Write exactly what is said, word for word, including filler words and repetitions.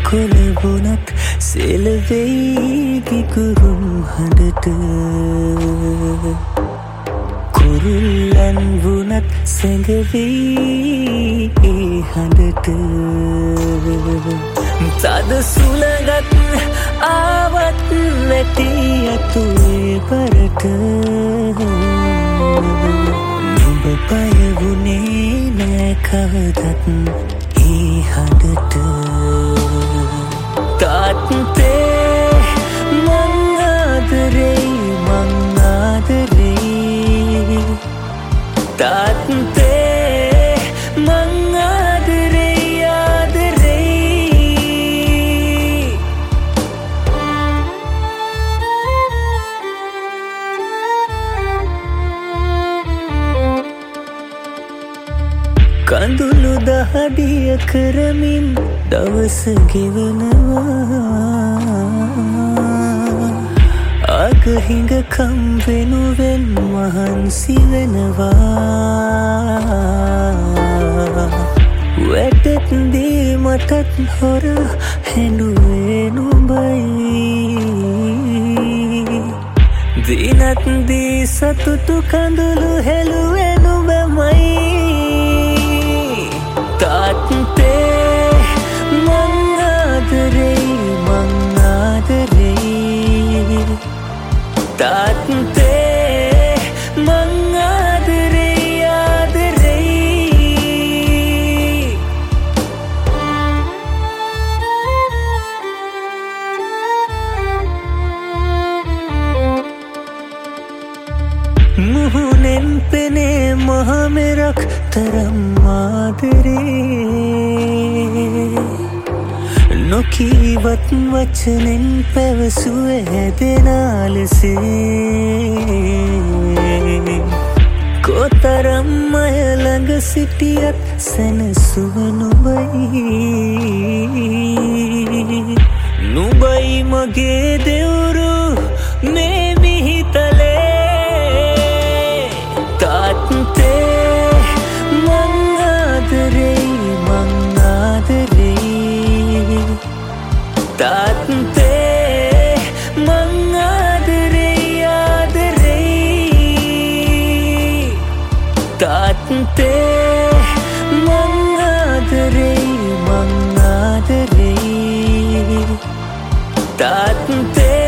කොළබුණත් සෙලවෙයි ගිගුරුම් හඬට කුරුල්ලන් වුණත් සැඟවෙයි ඒ හඬට තද සුළඟත් ආවත් වැටි ඇතුලේ පරට නුඹ බය වුණේ නෑ කවදත් ඒ හඬට තාත්තේ මං ආදරෙයි මං ආදරෙයි තාත්තේ මං ආදරෙයි ආදරෙයි කඳුළු දහඩිය කරමින් දවස ගෙවනවා අගහිඟකම් වෙනුවෙන් මහන්සි වෙනවා වැටත් දී මටත් හොර හැඬුවේ නුඹයි දිනත් දී සතුටු කඳුළු හෙළුවේ නුඹමයි තාත්තේ මං ආදරෙයි මං ආදරෙයි තාත්තේ මං ආදරෙයි ආදරෙයි මුහුණෙන් පෙනේ මහමෙරක් තරම් ආදරේ නොකීවත් වචනෙන් පැවසුවේ හැදෙනා ලෙසේ කොතරම් අය ළඟ සිටියත් සැනසුව නුඹයි නුඹයි මගේ දෙවුරු මේ මිහිතලේ තාත්තේ මං ආදරෙයි මං ආදරෙයි තාත්තේ මං ආදරෙයි ආදරෙයි තාත්තේ මං ආදරෙයි මං ආදරෙයි තාත්තේ